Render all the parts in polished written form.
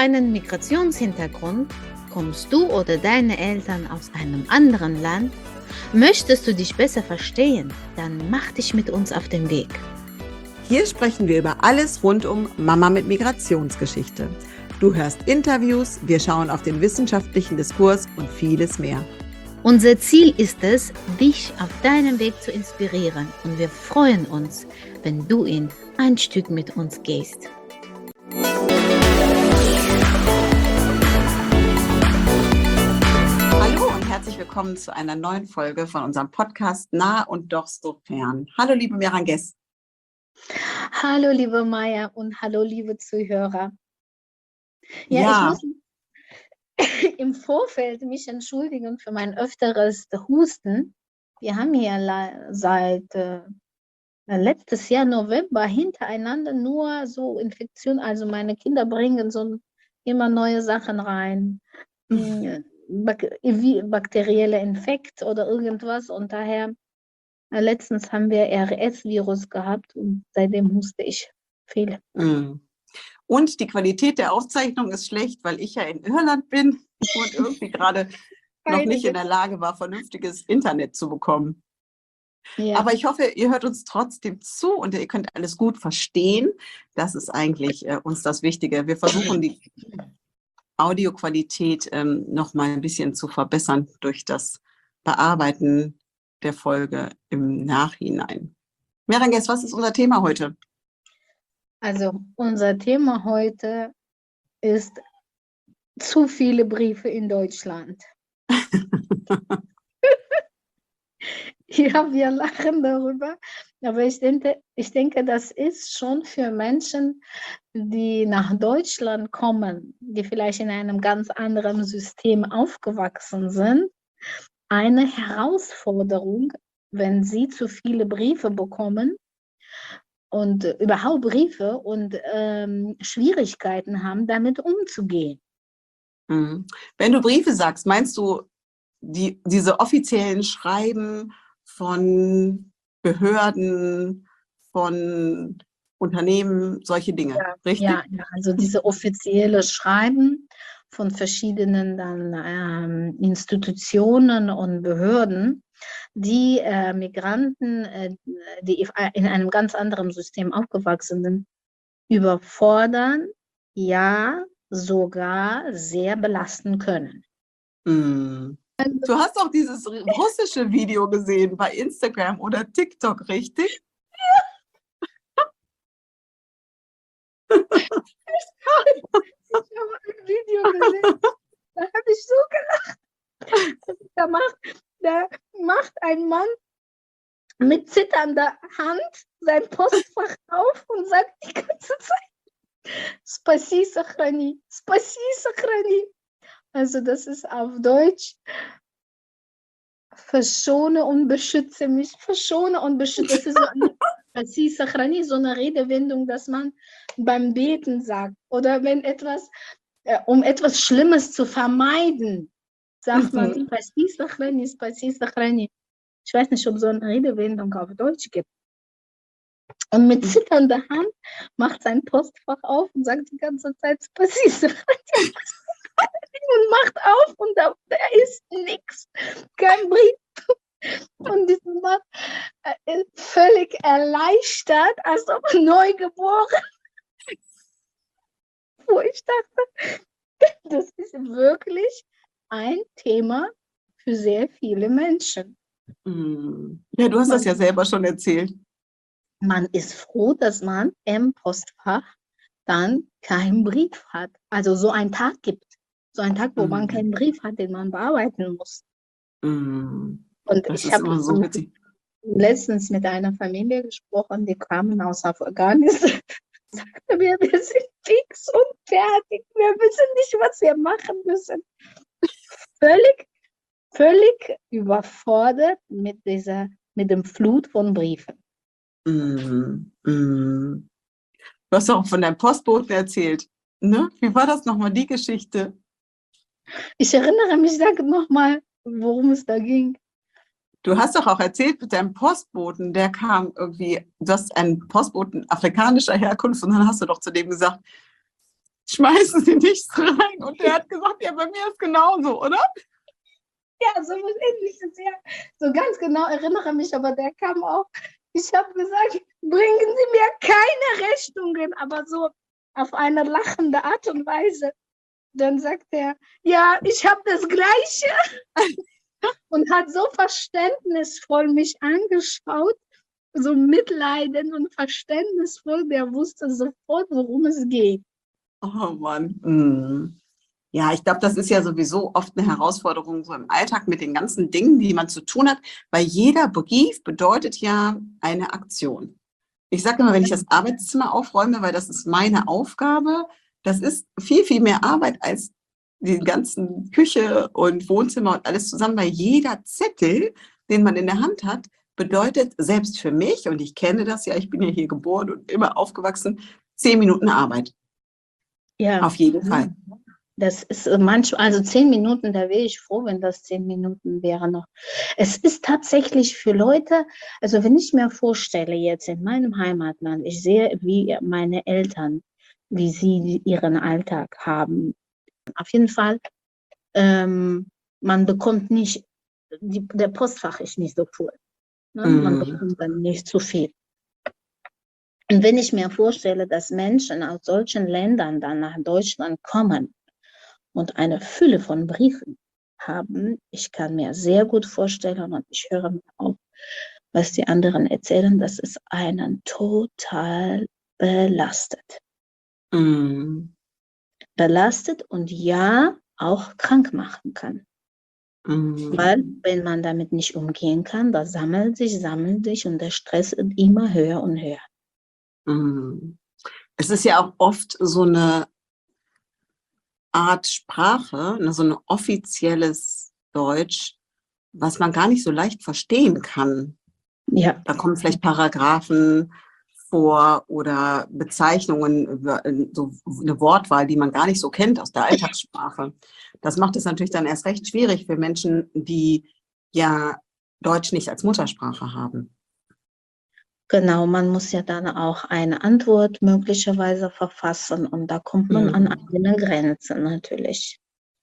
einen Migrationshintergrund? Kommst du oder deine Eltern aus einem anderen Land? Möchtest du dich besser verstehen? Dann mach dich mit uns auf den Weg. Hier sprechen wir über alles rund um Mama mit Migrationsgeschichte. Du hörst Interviews, wir schauen auf den wissenschaftlichen Diskurs und vieles mehr. Unser Ziel ist es, dich auf deinem Weg zu inspirieren, und wir freuen uns, wenn du ihn ein Stück mit uns gehst. Hallo und herzlich willkommen zu einer neuen Folge von unserem Podcast Nah und doch so fern. Hallo liebe Meranges. Hallo liebe Maya und hallo liebe Zuhörer. Ja. Ich muss im Vorfeld mich entschuldigen für mein öfteres Husten. Wir haben hier seit letztes Jahr November hintereinander nur so Infektionen, also meine Kinder bringen so immer neue Sachen rein, bakterielle Infekt oder irgendwas, und daher letztens haben wir RS-Virus gehabt und seitdem huste ich viel. Und die Qualität der Aufzeichnung ist schlecht, weil ich ja in Irland bin und irgendwie gerade noch nicht in der Lage war, vernünftiges Internet zu bekommen. Ja. Aber ich hoffe, ihr hört uns trotzdem zu und ihr könnt alles gut verstehen. Das ist eigentlich uns das Wichtige. Wir versuchen die Audioqualität noch mal ein bisschen zu verbessern durch das Bearbeiten der Folge im Nachhinein. Meranges, was ist unser Thema heute? Also unser Thema heute ist zu viele Briefe in Deutschland. Ja, wir lachen darüber, aber ich denke, das ist schon für Menschen, die nach Deutschland kommen, die vielleicht in einem ganz anderen System aufgewachsen sind, eine Herausforderung, wenn sie zu viele Briefe bekommen und überhaupt Briefe und Schwierigkeiten haben, damit umzugehen. Wenn du Briefe sagst, meinst du diese offiziellen Schreiben von Behörden, von Unternehmen, solche Dinge, ja, richtig? Ja, also diese offizielle Schreiben von verschiedenen dann, Institutionen und Behörden, die Migranten, die in einem ganz anderen System aufgewachsen sind, überfordern, ja, sogar sehr belasten können. Du hast auch dieses russische Video gesehen bei Instagram oder TikTok, richtig? Ich habe ein Video gesehen, da habe ich so gelacht. Da macht ein Mann mit zitternder Hand sein Postfach auf und sagt die ganze Zeit: Spasi, sachrani, spasi, sachrani. Also das ist auf Deutsch: verschone und beschütze mich, verschone und beschütze. Das ist so eine spasi, sachrani, so eine Redewendung, dass man beim Beten sagt. Oder wenn um etwas Schlimmes zu vermeiden, sagt man spasi, sachrani, spasi, sachrani. Ich weiß nicht, ob es so eine Redewendung auf Deutsch gibt. Und mit zitternder Hand macht sein Postfach auf und sagt die ganze Zeit spasi, sachrani. Und macht auf und da ist nichts, kein Brief. Und dieser Mann ist völlig erleichtert, als ob neugeboren. Wo ich dachte, das ist wirklich ein Thema für sehr viele Menschen. Ja, du hast das ja selber schon erzählt. Man ist froh, dass man im Postfach dann keinen Brief hat. Also so einen Tag gibt. So einen Tag, wo man keinen Brief hat, den man bearbeiten muss. Und das ich habe so letztens mit einer Familie gesprochen, die kamen aus Afghanistan. Sagte mir, wir sind fix und fertig. Wir wissen nicht, was wir machen müssen. Völlig überfordert mit dem Flut von Briefen. Du hast auch von deinem Postboten erzählt. Ne? Wie war das nochmal, die Geschichte? Ich erinnere mich, sag nochmal, worum es da ging. Du hast doch auch erzählt mit deinem Postboten, der kam irgendwie, du hast einen Postboten afrikanischer Herkunft und dann hast du doch zu dem gesagt, schmeißen Sie nichts rein. Und der hat gesagt, ja, bei mir ist genauso, oder? Ja, so was Ähnliches, ja. So ganz genau erinnere mich, aber der kam auch. Ich habe gesagt, bringen Sie mir keine Rechnungen, aber so auf eine lachende Art und Weise. Dann sagt er, ja, ich habe das Gleiche und hat so verständnisvoll mich angeschaut, so mitleidend und verständnisvoll, der wusste sofort, worum es geht. Oh Mann. Mhm. Ja, ich glaube, das ist ja sowieso oft eine Herausforderung so im Alltag mit den ganzen Dingen, die man zu tun hat, weil jeder Brief bedeutet ja eine Aktion. Ich sage immer, wenn ich das Arbeitszimmer aufräume, weil das ist meine Aufgabe, das ist viel, viel mehr Arbeit als die ganzen Küche und Wohnzimmer und alles zusammen, weil jeder Zettel, den man in der Hand hat, bedeutet selbst für mich, und ich kenne das ja, ich bin ja hier geboren und immer aufgewachsen, 10 Minuten Arbeit. Ja, Auf jeden Fall. das ist manchmal, also 10 Minuten, da wäre ich froh, wenn das 10 Minuten wäre noch. Es ist tatsächlich für Leute, also wenn ich mir vorstelle, jetzt in meinem Heimatland, ich sehe, wie meine Eltern, wie sie ihren Alltag haben. Auf jeden Fall, man bekommt nicht, der Postfach ist nicht so voll. Ne? Man bekommt dann nicht zu viel. Und wenn ich mir vorstelle, dass Menschen aus solchen Ländern dann nach Deutschland kommen und eine Fülle von Briefen haben, ich kann mir sehr gut vorstellen, und ich höre mir auch, was die anderen erzählen, dass es einen total belastet. Belastet und ja, auch krank machen kann. Weil, wenn man damit nicht umgehen kann, das sammelt sich und der Stress wird immer höher und höher. Es ist ja auch oft so eine Art Sprache, so ein offizielles Deutsch, was man gar nicht so leicht verstehen kann. Ja. Da kommen vielleicht Paragraphen vor oder Bezeichnungen, so eine Wortwahl, die man gar nicht so kennt aus der Alltagssprache. Das macht es natürlich dann erst recht schwierig für Menschen, die ja Deutsch nicht als Muttersprache haben. Genau, man muss ja dann auch eine Antwort möglicherweise verfassen und da kommt man an eigene Grenzen natürlich.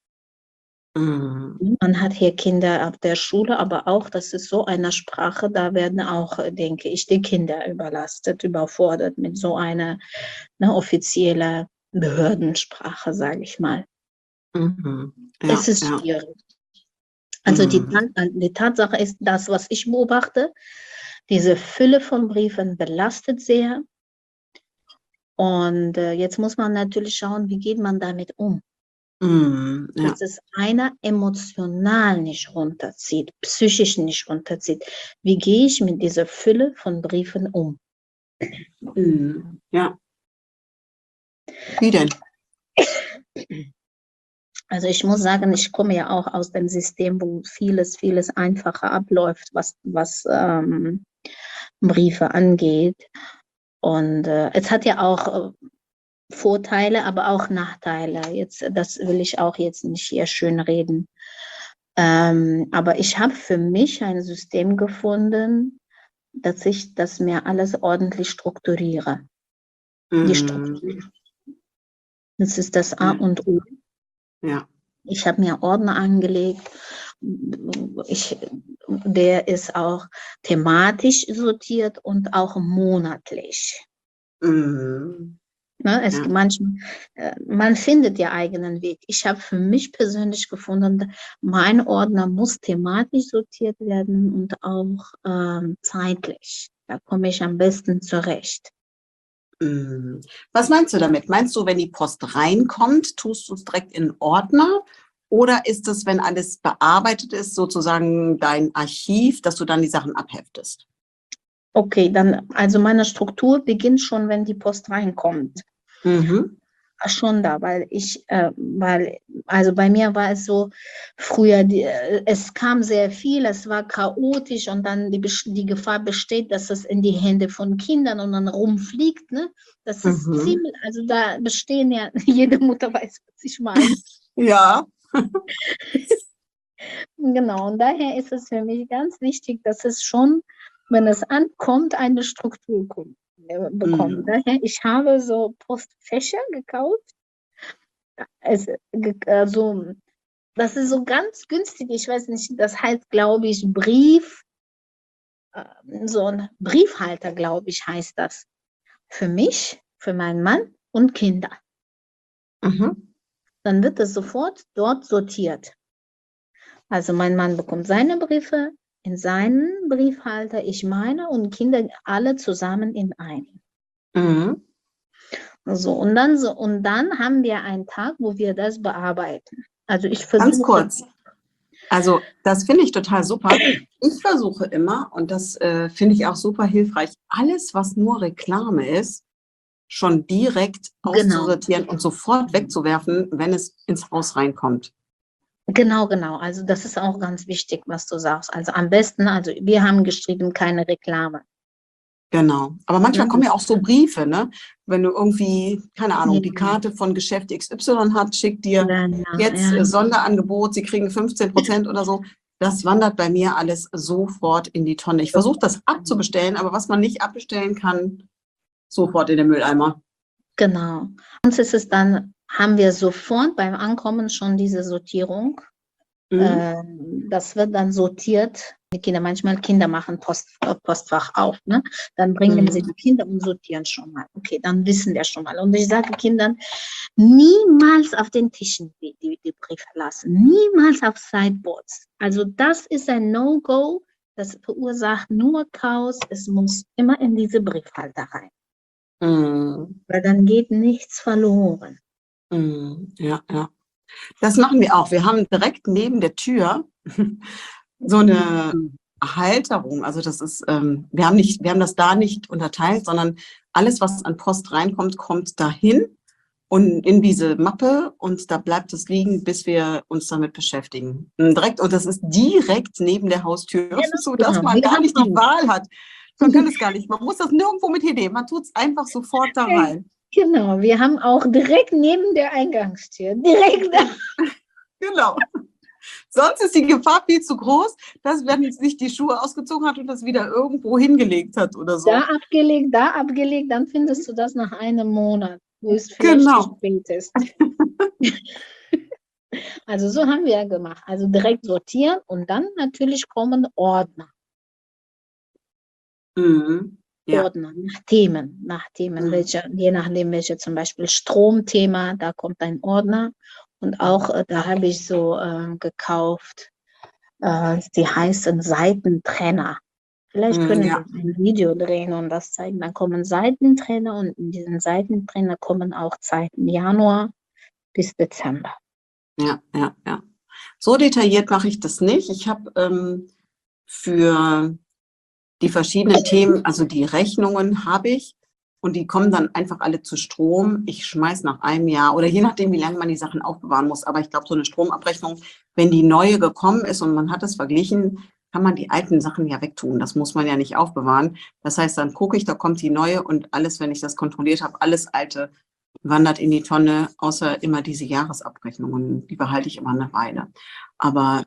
Man hat hier Kinder auf der Schule, aber auch, das ist so eine Sprache, da werden auch, denke ich, die Kinder überlastet, überfordert mit so einer offiziellen Behördensprache, sage ich mal. Ja, Es ist schwierig. Also die Tatsache ist, das, was ich beobachte, diese Fülle von Briefen belastet sehr. Und jetzt muss man natürlich schauen, wie geht man damit um. Dass es einer emotional nicht runterzieht, psychisch nicht runterzieht. Wie gehe ich mit dieser Fülle von Briefen um? Ja. Wie denn? Also ich muss sagen, ich komme ja auch aus dem System, wo vieles einfacher abläuft, was Briefe angeht. Und es hat ja auch Vorteile, aber auch Nachteile. Jetzt, das will ich auch jetzt nicht hier schön reden. Aber ich habe für mich ein System gefunden, dass ich das mir alles ordentlich strukturiere. Die Struktur. Das ist das A und O. Ja. Ich habe mir Ordner angelegt. Der ist auch thematisch sortiert und auch monatlich. Ne, manchmal, man findet ja eigenen Weg. Ich habe für mich persönlich gefunden, mein Ordner muss thematisch sortiert werden und auch zeitlich. Da komme ich am besten zurecht. Was meinst du damit? Meinst du, wenn die Post reinkommt, tust du es direkt in Ordner? Oder ist es, wenn alles bearbeitet ist, sozusagen dein Archiv, dass du dann die Sachen abheftest? Okay, dann, also meine Struktur beginnt schon, wenn die Post reinkommt. Schon da, also bei mir war es so, früher, es kam sehr viel, es war chaotisch und dann die Gefahr besteht, dass es in die Hände von Kindern und dann rumfliegt, ne? Das ist ziemlich, also da bestehen ja, jede Mutter weiß, was ich meine. Ja. Genau, und daher ist es für mich ganz wichtig, dass es schon, wenn es ankommt, eine Struktur bekommt. Daher, ich habe so Postfächer gekauft also, das ist so ganz günstig. Ich weiß nicht, das heißt, glaube ich, Brief, so ein Briefhalter, glaube ich, heißt das. Für mich, für meinen Mann und Kinder. Mhm. Dann wird es sofort dort sortiert. Also mein Mann bekommt seine Briefe in seinen Briefhalter, ich meine und Kinder alle zusammen in einen. Mhm. So, und dann haben wir einen Tag, wo wir das bearbeiten. Also ich Ganz versuche. kurz. Also das finde ich total super. Ich versuche immer, und das finde ich auch super hilfreich, alles, was nur Reklame ist, schon direkt Genau, auszusortieren und sofort wegzuwerfen, wenn es ins Haus reinkommt. genau. Also das ist auch ganz wichtig, was du sagst. Also am besten, also wir haben geschrieben, keine Reklame. Genau. Aber manchmal Ne? kommen ja auch so Briefe, ne? Wenn du irgendwie, keine Ahnung, die Ja, Karte von Geschäft XY hat, schickt dir jetzt ja. Sonderangebot, sie kriegen 15% oder so. Das wandert bei mir alles sofort in die Tonne. Ich versuche das abzubestellen, aber was man nicht abbestellen kann, sofort in den Mülleimer. Genau. Uns ist es dann, haben wir sofort beim Ankommen schon diese Sortierung. Mhm. Das wird dann sortiert. Die Kinder, manchmal Kinder machen Postfach auf. Ne? Dann bringen sie Mhm. die Kinder und sortieren schon mal. Okay, dann wissen wir schon mal. Und ich sage Kindern, niemals auf den Tischen die Briefe lassen. Niemals auf Sideboards. Also das ist ein No-Go. Das verursacht nur Chaos. Es muss immer in diese Briefhalter rein. Mhm. Weil dann geht nichts verloren. Mhm. Ja, ja. Das machen wir auch. Wir haben direkt neben der Tür so eine Halterung. Also das ist, wir haben das da nicht unterteilt, sondern alles, was an Post reinkommt, kommt dahin und in diese Mappe und da bleibt es liegen, bis wir uns damit beschäftigen. Und das ist direkt neben der Haustür, so dass Genau. man Wir gar haben nicht die Wahl hat. Man kann es gar nicht. Man muss das nirgendwo mit hinnehmen. Man tut es einfach sofort da rein. Genau, wir haben auch direkt neben der Eingangstür, direkt da. Genau. Sonst ist die Gefahr viel zu groß, dass wenn sich die Schuhe ausgezogen hat und das wieder irgendwo hingelegt hat oder so. Da abgelegt, dann findest du das nach einem Monat, wo es vielleicht zu Genau. spät ist. Also so haben wir gemacht. Also direkt sortieren und dann natürlich kommen Ordner. Mhm. Ja. Ordner nach Themen, je nachdem welche, zum Beispiel Stromthema, da kommt ein Ordner. Und auch da habe ich so gekauft, die heißen Seitentrenner. Vielleicht können wir Ja. ein Video drehen und das zeigen. Dann kommen Seitentrenner und in diesen Seitentrenner kommen auch Zeiten Januar bis Dezember. Ja, ja, ja. So detailliert mache ich das nicht. Ich habe für die verschiedenen Themen, also die Rechnungen habe ich und die kommen dann einfach alle zu Strom. Ich schmeiß nach einem Jahr oder je nachdem, wie lange man die Sachen aufbewahren muss. Aber ich glaube, so eine Stromabrechnung, wenn die neue gekommen ist und man hat es verglichen, kann man die alten Sachen ja wegtun. Das muss man ja nicht aufbewahren. Das heißt, dann gucke ich, da kommt die neue und alles, wenn ich das kontrolliert habe, alles alte wandert in die Tonne, außer immer diese Jahresabrechnungen. Die behalte ich immer eine Weile. Aber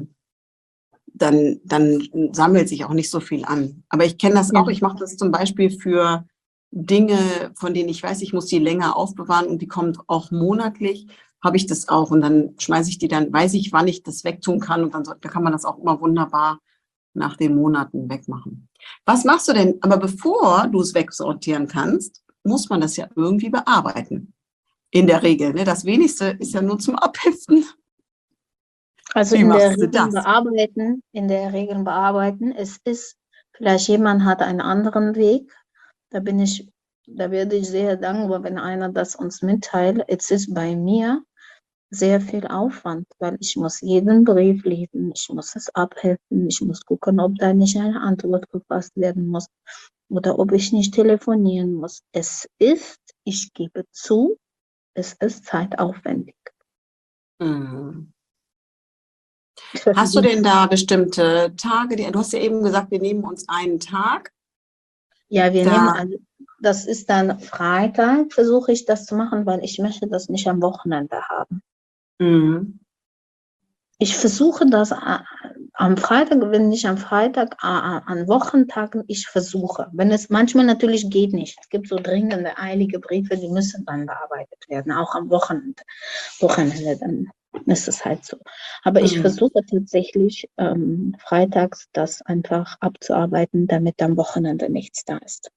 dann sammelt sich auch nicht so viel an. Aber ich kenne das Ja. auch. Ich mache das zum Beispiel für Dinge, von denen ich weiß, ich muss die länger aufbewahren und die kommen auch monatlich, habe ich das auch. Und dann schmeiße ich die dann, weiß ich, wann ich das wegtun kann. Und dann da kann man das auch immer wunderbar nach den Monaten wegmachen. Was machst du denn? Aber bevor du es wegsortieren kannst, muss man das ja irgendwie bearbeiten. In der Regel. Ne? Das Wenigste ist ja nur zum Abheften. Also Wie in der machst du Regel das? bearbeiten. Es ist, vielleicht jemand hat einen anderen Weg. Da werde ich sehr dankbar, wenn einer das uns mitteilt. Es ist bei mir sehr viel Aufwand, weil ich muss jeden Brief lesen, ich muss es abheften, ich muss gucken, ob da nicht eine Antwort verfasst werden muss oder ob ich nicht telefonieren muss. Ich gebe zu, es ist zeitaufwendig. Mhm. Hast du denn da bestimmte Tage? Du hast ja eben gesagt, wir nehmen uns einen Tag. Ja, also das ist dann Freitag, versuche ich das zu machen, weil ich möchte das nicht am Wochenende haben. Mhm. Ich versuche das am Freitag, wenn nicht am Freitag, an Wochentagen, ich versuche. Wenn es manchmal natürlich geht nicht. Es gibt so dringende, eilige Briefe, die müssen dann bearbeitet werden, auch am Wochenende, dann ist es halt so. Aber ich versuche tatsächlich freitags das einfach abzuarbeiten, damit am Wochenende nichts da ist.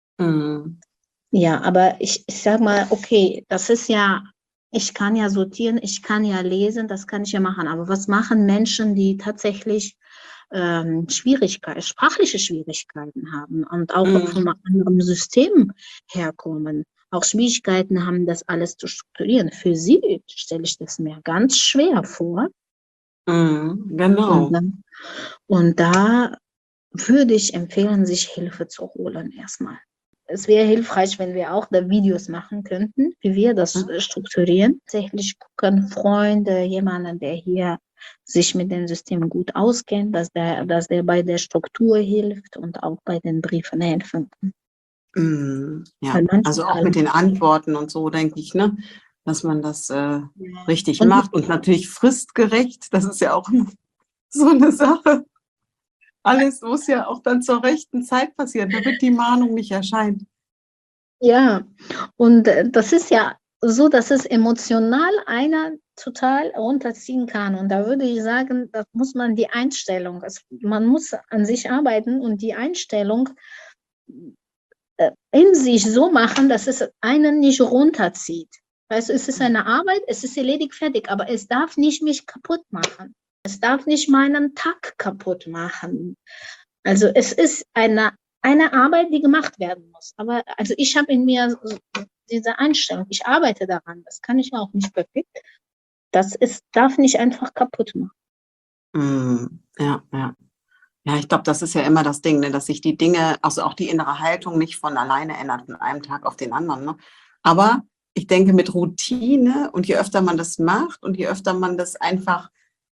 Ja, aber ich sag mal, okay, das ist ja, ich kann ja sortieren, ich kann ja lesen, das kann ich ja machen. Aber was machen Menschen, die tatsächlich sprachliche Schwierigkeiten haben und auch von einem anderen System herkommen, auch Schwierigkeiten haben, das alles zu strukturieren? Für sie stelle ich das mir ganz schwer vor. Genau. Und da würde ich empfehlen, sich Hilfe zu holen erstmal. Es wäre hilfreich, wenn wir auch da Videos machen könnten, wie wir das strukturieren. Tatsächlich gucken Freunde, jemanden, der hier sich mit dem System gut auskennt, dass der bei der Struktur hilft und auch bei den Briefen helfen kann. Ja, also auch mit den Antworten und so, denke ich, ne? Dass man das richtig und macht und natürlich fristgerecht. Das ist ja auch so eine Sache. Alles muss ja auch dann zur rechten Zeit passieren, damit die Mahnung nicht erscheint. Ja, und das ist ja so, dass es emotional einer total runterziehen kann. Und da würde ich sagen, da muss man die Einstellung, man muss an sich arbeiten und die Einstellung in sich so machen, dass es einen nicht runterzieht. Weißt du, es ist eine Arbeit, es ist erledigt, fertig, aber es darf nicht mich kaputt machen. Es darf nicht meinen Tag kaputt machen. Also es ist eine Arbeit, die gemacht werden muss. Aber also ich habe in mir diese Einstellung, ich arbeite daran, das kann ich auch nicht perfekt. Darf nicht einfach kaputt machen. Ja. Ja, ich glaube, das ist ja immer das Ding, ne, dass sich die Dinge, also auch die innere Haltung nicht von alleine ändert, von einem Tag auf den anderen. Ne? Aber ich denke, mit Routine und je öfter man das macht und je öfter man das einfach,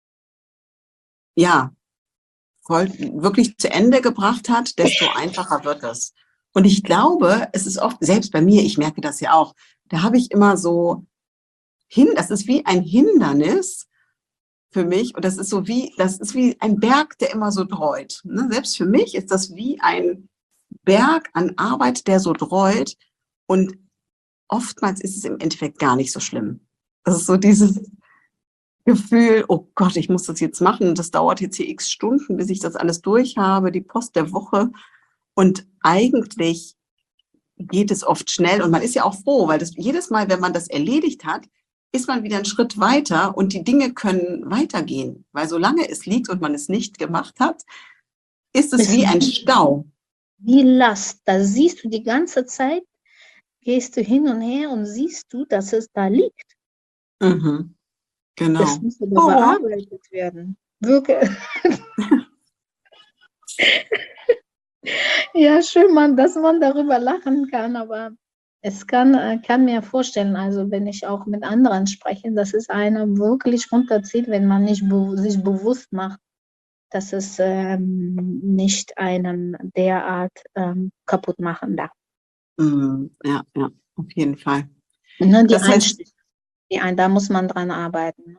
ja, wirklich zu Ende gebracht hat, desto einfacher wird es. Und ich glaube, es ist oft, selbst bei mir, ich merke das ja auch, da habe ich immer so das ist wie ein Hindernis für mich und das ist wie ein Berg, der immer so dreut. Ne? Selbst für mich ist das wie ein Berg an Arbeit, der so dreut und oftmals ist es im Endeffekt gar nicht so schlimm. Das ist so dieses Gefühl, oh Gott, ich muss das jetzt machen. Das dauert jetzt hier x Stunden, bis ich das alles durch habe, die Post der Woche. Und eigentlich geht es oft schnell und man ist ja auch froh, weil jedes Mal, wenn man das erledigt hat, ist man wieder einen Schritt weiter und die Dinge können weitergehen. Weil solange es liegt und man es nicht gemacht hat, ist es wie ein Stau. Wie Last. Da siehst du die ganze Zeit, gehst du hin und her und siehst du, dass es da liegt. Genau. Das muss aber bearbeitet werden. Wirklich. Ja, schön, dass man darüber lachen kann, aber es kann mir vorstellen, also wenn ich auch mit anderen spreche, dass es einen wirklich runterzieht, wenn man nicht sich bewusst macht, dass es nicht einen derart kaputt machen darf. Ja, auf jeden Fall. Ne, das heißt, da muss man dran arbeiten.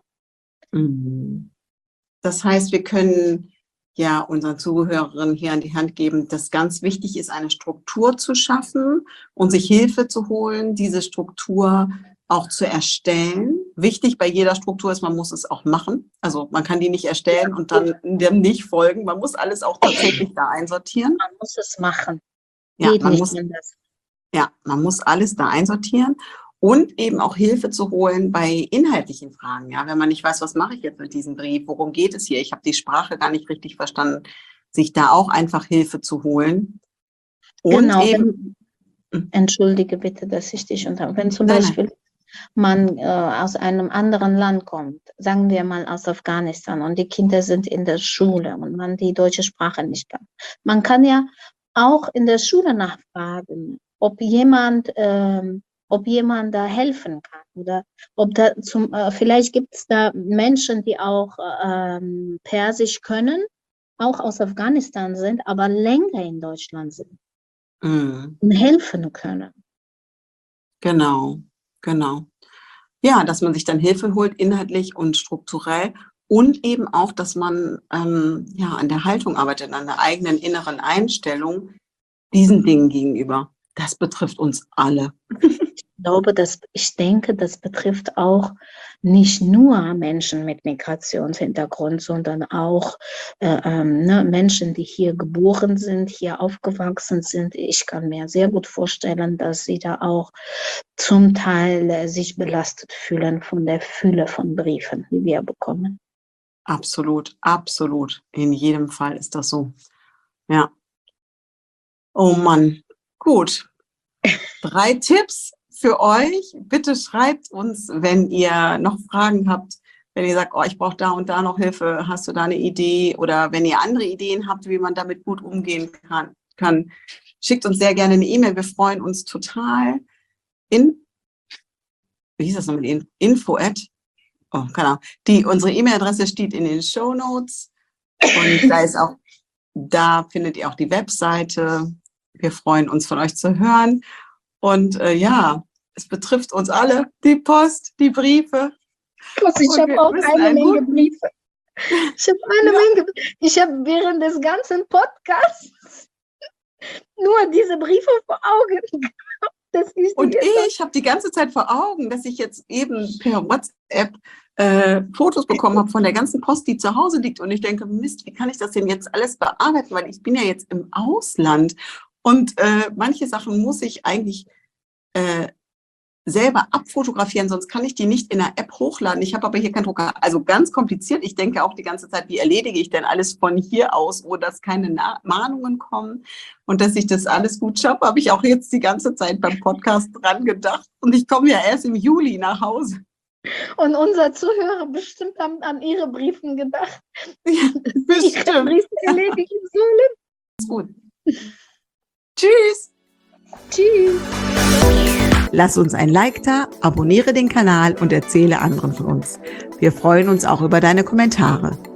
Das heißt, wir können ja unseren Zuhörerinnen hier an die Hand geben, dass ganz wichtig ist, eine Struktur zu schaffen und sich Hilfe zu holen, diese Struktur auch zu erstellen. Wichtig bei jeder Struktur ist, man muss es auch machen. Also man kann die nicht erstellen und dann dem nicht folgen. Man muss alles auch tatsächlich da einsortieren. Man muss es machen. Ja, man muss alles da einsortieren. Und eben auch Hilfe zu holen bei inhaltlichen Fragen. Ja, wenn man nicht weiß, was mache ich jetzt mit diesem Brief, worum geht es hier? Ich habe die Sprache gar nicht richtig verstanden, sich da auch einfach Hilfe zu holen. Und genau, entschuldige bitte, dass ich dich unterbreche. Wenn zum Beispiel man aus einem anderen Land kommt, sagen wir mal aus Afghanistan und die Kinder sind in der Schule und man die deutsche Sprache nicht kann. Man kann ja auch in der Schule nachfragen, ob jemand da helfen kann oder ob da vielleicht gibt es da Menschen, die auch Persisch können, auch aus Afghanistan sind, aber länger in Deutschland sind und helfen können. Genau. Ja, dass man sich dann Hilfe holt, inhaltlich und strukturell Und eben auch, dass man an der Haltung arbeitet, an der eigenen inneren Einstellung diesen Dingen gegenüber. Das betrifft uns alle. Ich denke, das betrifft auch nicht nur Menschen mit Migrationshintergrund, sondern auch Menschen, die hier geboren sind, hier aufgewachsen sind. Ich kann mir sehr gut vorstellen, dass sie da auch zum Teil sich belastet fühlen von der Fülle von Briefen, die wir bekommen. Absolut, absolut. In jedem Fall ist das so. Ja. Oh Mann. Gut. 3 Tipps für euch. Bitte schreibt uns, wenn ihr noch Fragen habt, wenn ihr sagt, ich brauche da und da noch Hilfe, hast du da eine Idee? Oder wenn ihr andere Ideen habt, wie man damit gut umgehen kann, schickt uns sehr gerne eine E-Mail. Wir freuen uns total. Wie hieß das nochmal? Info@ keine Ahnung. Unsere E-Mail-Adresse steht in den Shownotes und da findet ihr auch die Webseite. Wir freuen uns, von euch zu hören. Und es betrifft uns alle, die Post, die Briefe. Ich habe auch eine Menge Briefe. Ich habe während des ganzen Podcasts nur diese Briefe vor Augen. Ich habe die ganze Zeit vor Augen, dass ich jetzt eben per WhatsApp Fotos bekommen habe von der ganzen Post, die zu Hause liegt. Und ich denke, Mist, wie kann ich das denn jetzt alles bearbeiten? Weil ich bin ja jetzt im Ausland. Und manche Sachen muss ich eigentlich selber abfotografieren, sonst kann ich die nicht in der App hochladen. Ich habe aber hier keinen Drucker. Also ganz kompliziert. Ich denke auch die ganze Zeit, wie erledige ich denn alles von hier aus, wo das keine Mahnungen kommen und dass ich das alles gut schaffe, habe ich auch jetzt die ganze Zeit beim Podcast dran gedacht. Und ich komme ja erst im Juli nach Hause. Und unser Zuhörer bestimmt haben an ihre Briefen gedacht. Ja, bestimmt. Ihre Briefe erledigen sollen. Ist gut. Tschüss. Tschüss. Lass uns ein Like da, abonniere den Kanal und erzähle anderen von uns. Wir freuen uns auch über deine Kommentare.